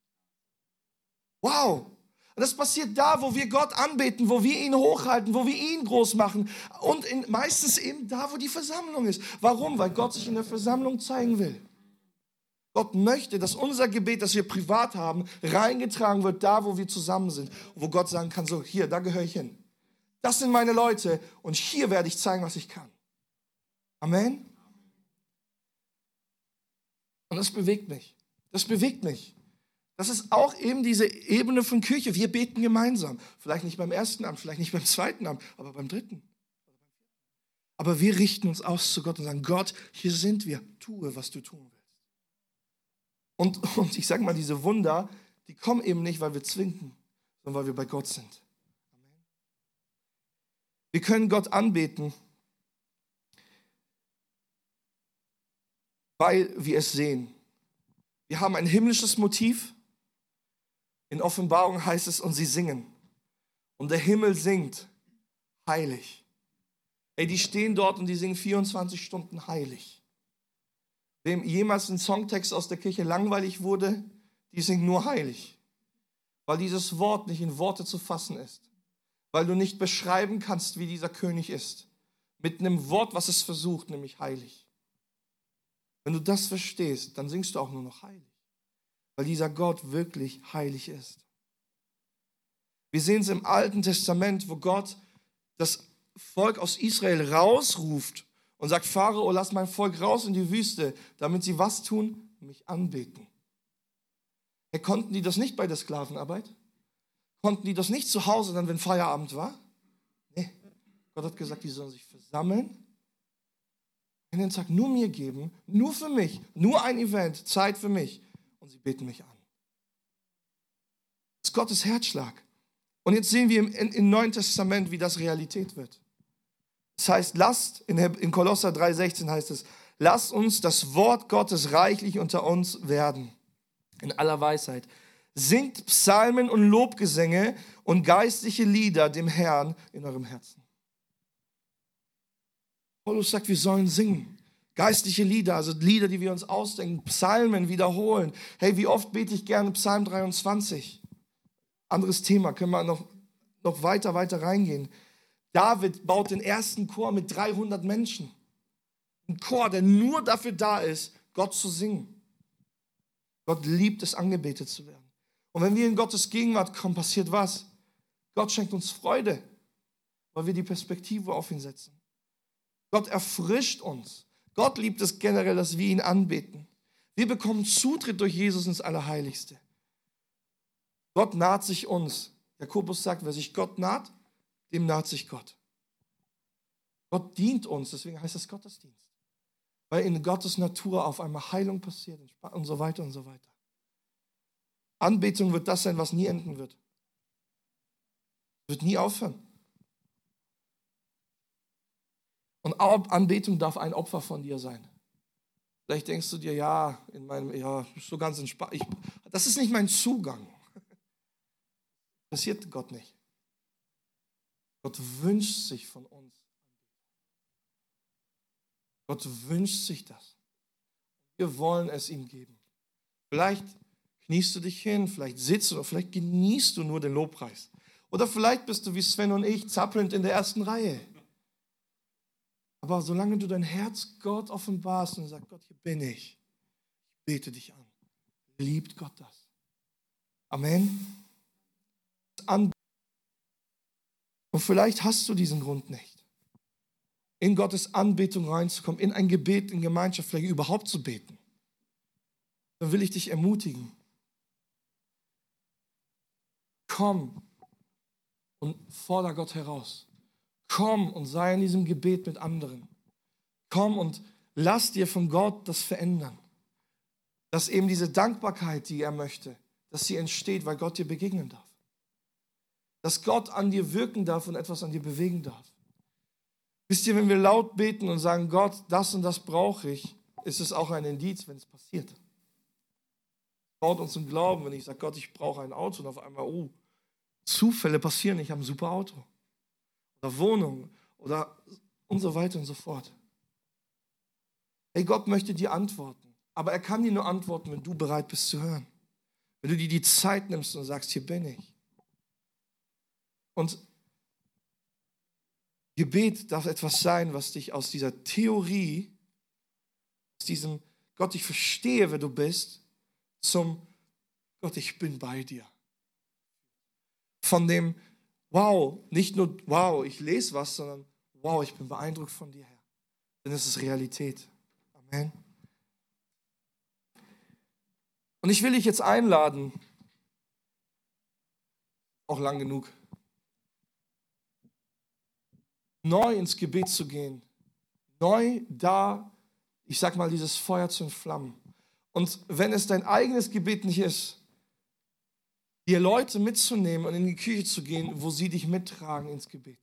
Wow. Und das passiert da, wo wir Gott anbeten, wo wir ihn hochhalten, wo wir ihn groß machen. Und meistens eben da, wo die Versammlung ist. Warum? Weil Gott sich in der Versammlung zeigen will. Gott möchte, dass unser Gebet, das wir privat haben, reingetragen wird, da, wo wir zusammen sind. Wo Gott sagen kann, so, hier, da gehöre ich hin. Das sind meine Leute und hier werde ich zeigen, was ich kann. Amen. Und das bewegt mich. Das bewegt mich. Das ist auch eben diese Ebene von Kirche. Wir beten gemeinsam. Vielleicht nicht beim ersten Abend, vielleicht nicht beim zweiten Abend, aber beim dritten. Aber wir richten uns aus zu Gott und sagen, Gott, hier sind wir. Tue, was du tun willst. Und ich sage mal, diese Wunder, die kommen eben nicht, weil wir zwingen, sondern weil wir bei Gott sind. Amen. Wir können Gott anbeten, weil wir es sehen. Wir haben ein himmlisches Motiv. In Offenbarung heißt es, und sie singen. Und der Himmel singt, heilig. Ey, die stehen dort und die singen 24 Stunden heilig. Wem jemals ein Songtext aus der Kirche langweilig wurde, die singen nur heilig. Weil dieses Wort nicht in Worte zu fassen ist. Weil du nicht beschreiben kannst, wie dieser König ist. Mit einem Wort, was es versucht, nämlich heilig. Wenn du das verstehst, dann singst du auch nur noch heilig. Weil dieser Gott wirklich heilig ist. Wir sehen es im Alten Testament, wo Gott das Volk aus Israel rausruft und sagt, Pharao, lass mein Volk raus in die Wüste, damit sie was tun? Mich anbeten. Konnten die das nicht bei der Sklavenarbeit? Konnten die das nicht zu Hause dann, wenn Feierabend war? Nee. Gott hat gesagt, die sollen sich versammeln, einen Tag nur mir geben, nur für mich, nur ein Event, Zeit für mich. Und sie beten mich an. Das ist Gottes Herzschlag. Und jetzt sehen wir im Neuen Testament, wie das Realität wird. Das heißt, in Kolosser 3,16 heißt es, lasst uns das Wort Gottes reichlich unter uns werden. In aller Weisheit. Singt Psalmen und Lobgesänge und geistliche Lieder dem Herrn in eurem Herzen. Paulus sagt, wir sollen singen. Geistliche Lieder, also Lieder, die wir uns ausdenken, Psalmen wiederholen. Hey, wie oft bete ich gerne Psalm 23? Anderes Thema, können wir noch weiter reingehen. David baut den ersten Chor mit 300 Menschen. Ein Chor, der nur dafür da ist, Gott zu singen. Gott liebt es, angebetet zu werden. Und wenn wir in Gottes Gegenwart kommen, passiert was? Gott schenkt uns Freude, weil wir die Perspektive auf ihn setzen. Gott erfrischt uns. Gott liebt es generell, dass wir ihn anbeten. Wir bekommen Zutritt durch Jesus ins Allerheiligste. Gott naht sich uns. Jakobus sagt, wer sich Gott naht, dem naht sich Gott. Gott dient uns, deswegen heißt es Gottesdienst. Weil in Gottes Natur auf einmal Heilung passiert und so weiter und so weiter. Anbetung wird das sein, was nie enden wird. Wird nie aufhören. Und Anbetung darf ein Opfer von dir sein. Vielleicht denkst du dir, so ganz entspannt. Das ist nicht mein Zugang. Passiert Gott nicht. Gott wünscht sich von uns. Gott wünscht sich das. Wir wollen es ihm geben. Vielleicht kniest du dich hin, vielleicht sitzt du oder vielleicht genießt du nur den Lobpreis. Oder vielleicht bist du wie Sven und ich zappelnd in der ersten Reihe. Aber solange du dein Herz Gott offenbarst und sagst, Gott, hier bin ich bete dich an, liebt Gott das. Amen. Und vielleicht hast du diesen Grund nicht, in Gottes Anbetung reinzukommen, in ein Gebet, in Gemeinschaft, vielleicht überhaupt zu beten. Dann will ich dich ermutigen. Komm und fordere Gott heraus. Komm und sei in diesem Gebet mit anderen. Komm und lass dir von Gott das verändern. Dass eben diese Dankbarkeit, die er möchte, dass sie entsteht, weil Gott dir begegnen darf. Dass Gott an dir wirken darf und etwas an dir bewegen darf. Wisst ihr, wenn wir laut beten und sagen, Gott, das und das brauche ich, ist es auch ein Indiz, wenn es passiert. Es baut uns im Glauben, wenn ich sage, Gott, ich brauche ein Auto und auf einmal, Zufälle passieren, ich habe ein super Auto. Oder Wohnung oder und so weiter und so fort. Hey, Gott möchte dir antworten, aber er kann dir nur antworten, wenn du bereit bist zu hören. Wenn du dir die Zeit nimmst und sagst, hier bin ich. Und Gebet darf etwas sein, was dich aus dieser Theorie, aus diesem Gott, ich verstehe, wer du bist, zum Gott, ich bin bei dir. Von dem wow, nicht nur wow, ich lese was, sondern wow, ich bin beeindruckt von dir, Herr. Denn es ist Realität. Amen. Und ich will dich jetzt einladen, auch lang genug, neu ins Gebet zu gehen. Neu da, ich sag mal, dieses Feuer zu entflammen. Und wenn es dein eigenes Gebet nicht ist, dir Leute mitzunehmen und in die Küche zu gehen, wo sie dich mittragen ins Gebet.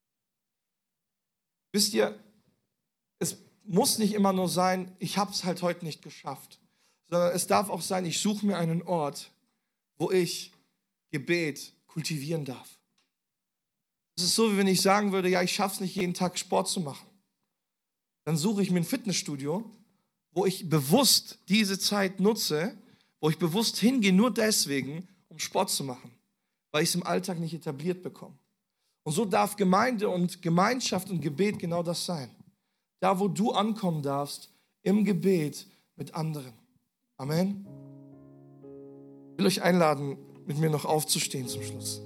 Wisst ihr, es muss nicht immer nur sein, ich habe es halt heute nicht geschafft, sondern es darf auch sein, ich suche mir einen Ort, wo ich Gebet kultivieren darf. Es ist so, wie wenn ich sagen würde, ja, ich schaffe es nicht, jeden Tag Sport zu machen. Dann suche ich mir ein Fitnessstudio, wo ich bewusst diese Zeit nutze, wo ich bewusst hingehe, nur deswegen, um Sport zu machen, weil ich es im Alltag nicht etabliert bekomme. Und so darf Gemeinde und Gemeinschaft und Gebet genau das sein. Da, wo du ankommen darfst, im Gebet mit anderen. Amen. Ich will euch einladen, mit mir noch aufzustehen zum Schluss.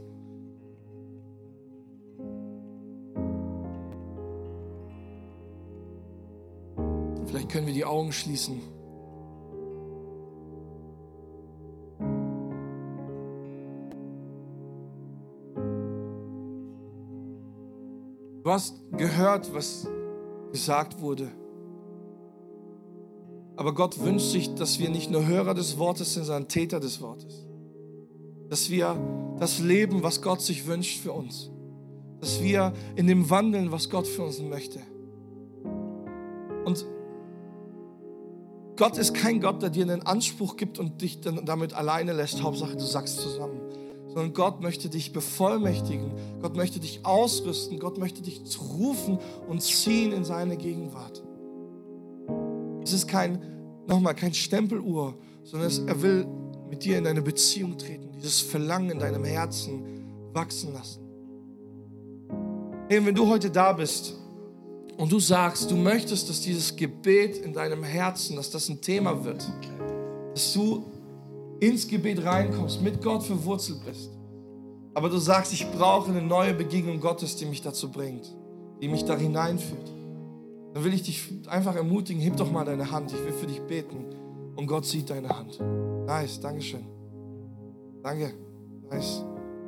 Vielleicht können wir die Augen schließen. Du hast gehört, was gesagt wurde. Aber Gott wünscht sich, dass wir nicht nur Hörer des Wortes sind, sondern Täter des Wortes. Dass wir das leben, was Gott sich wünscht für uns. Dass wir in dem wandeln, was Gott für uns möchte. Und Gott ist kein Gott, der dir einen Anspruch gibt und dich dann damit alleine lässt. Hauptsache, du sagst zusammen. Sondern Gott möchte dich bevollmächtigen. Gott möchte dich ausrüsten. Gott möchte dich rufen und ziehen in seine Gegenwart. Es ist kein Stempeluhr, sondern er will mit dir in eine Beziehung treten, dieses Verlangen in deinem Herzen wachsen lassen. Hey, wenn du heute da bist und du sagst, du möchtest, dass dieses Gebet in deinem Herzen, dass das ein Thema wird, dass du ins Gebet reinkommst, mit Gott verwurzelt bist, aber du sagst, ich brauche eine neue Begegnung Gottes, die mich dazu bringt, die mich da hineinführt, dann will ich dich einfach ermutigen, heb doch mal deine Hand, ich will für dich beten und Gott sieht deine Hand. Nice, Dankeschön. Danke, nice.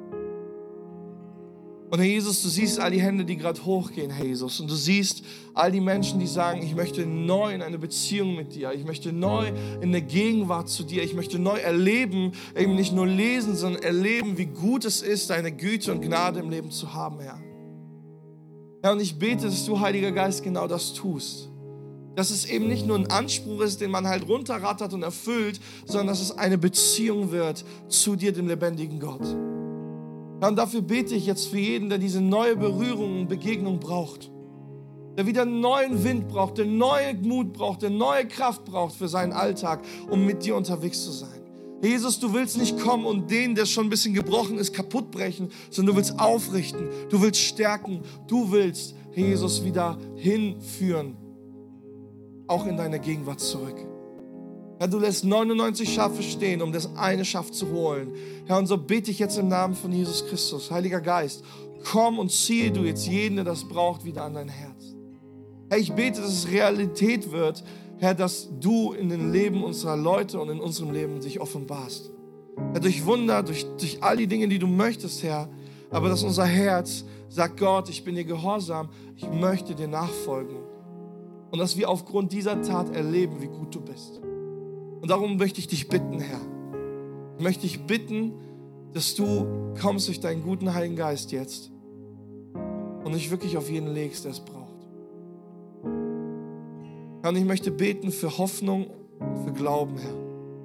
Und Herr Jesus, du siehst all die Hände, die gerade hochgehen, Herr Jesus. Und du siehst all die Menschen, die sagen, ich möchte neu in eine Beziehung mit dir. Ich möchte neu in der Gegenwart zu dir. Ich möchte neu erleben, eben nicht nur lesen, sondern erleben, wie gut es ist, deine Güte und Gnade im Leben zu haben, Herr. Ja, und ich bete, dass du, Heiliger Geist, genau das tust. Dass es eben nicht nur ein Anspruch ist, den man halt runterrattert und erfüllt, sondern dass es eine Beziehung wird zu dir, dem lebendigen Gott. Ja, und dafür bete ich jetzt für jeden, der diese neue Berührung und Begegnung braucht. Der wieder einen neuen Wind braucht, der neue Mut braucht, der neue Kraft braucht für seinen Alltag, um mit dir unterwegs zu sein. Jesus, du willst nicht kommen und den, der schon ein bisschen gebrochen ist, kaputt brechen, sondern du willst aufrichten, du willst stärken, du willst Jesus wieder hinführen, auch in deine Gegenwart zurück. Herr, du lässt 99 Schafe stehen, um das eine Schaf zu holen. Herr, und so bete ich jetzt im Namen von Jesus Christus. Heiliger Geist, komm und ziehe du jetzt jeden, der das braucht, wieder an dein Herz. Herr, ich bete, dass es Realität wird, Herr, dass du in den Leben unserer Leute und in unserem Leben dich offenbarst. Herr, durch Wunder, durch all die Dinge, die du möchtest, Herr, aber dass unser Herz sagt, Gott, ich bin dir gehorsam, ich möchte dir nachfolgen. Und dass wir aufgrund dieser Tat erleben, wie gut du bist. Und darum möchte ich dich bitten, Herr. Ich möchte dich bitten, dass du kommst durch deinen guten Heiligen Geist jetzt und dich wirklich auf jeden legst, der es braucht. Herr, und ich möchte beten für Hoffnung und für Glauben, Herr.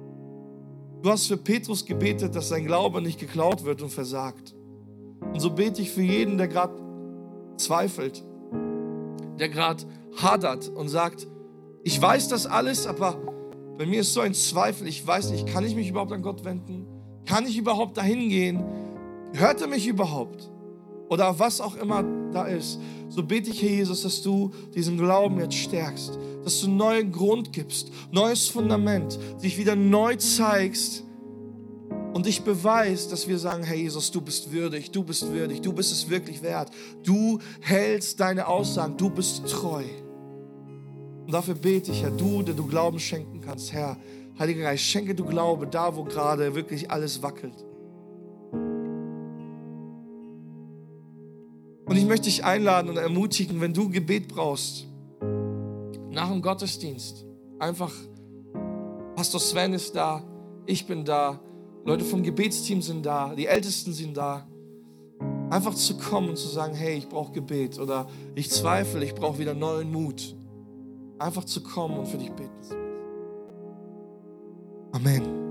Du hast für Petrus gebetet, dass sein Glaube nicht geklaut wird und versagt. Und so bete ich für jeden, der gerade zweifelt, der gerade hadert und sagt, ich weiß das alles, aber bei mir ist so ein Zweifel, ich weiß nicht, kann ich mich überhaupt an Gott wenden? Kann ich überhaupt dahin gehen? Hört er mich überhaupt? Oder was auch immer da ist. So bete ich, Herr Jesus, dass du diesen Glauben jetzt stärkst, dass du einen neuen Grund gibst, neues Fundament, dich wieder neu zeigst und dich beweist, dass wir sagen, Herr Jesus, du bist würdig, du bist es wirklich wert. Du hältst deine Aussagen, du bist treu. Und dafür bete ich, Herr, du, der du Glauben schenken kannst, Herr, Heiliger Geist, schenke du Glaube da, wo gerade wirklich alles wackelt. Und ich möchte dich einladen und ermutigen, wenn du Gebet brauchst, nach dem Gottesdienst, einfach, Pastor Sven ist da, ich bin da, Leute vom Gebetsteam sind da, die Ältesten sind da, einfach zu kommen und zu sagen, hey, ich brauche Gebet oder ich zweifle, ich brauche wieder neuen Mut. Einfach zu kommen und für dich beten. Amen.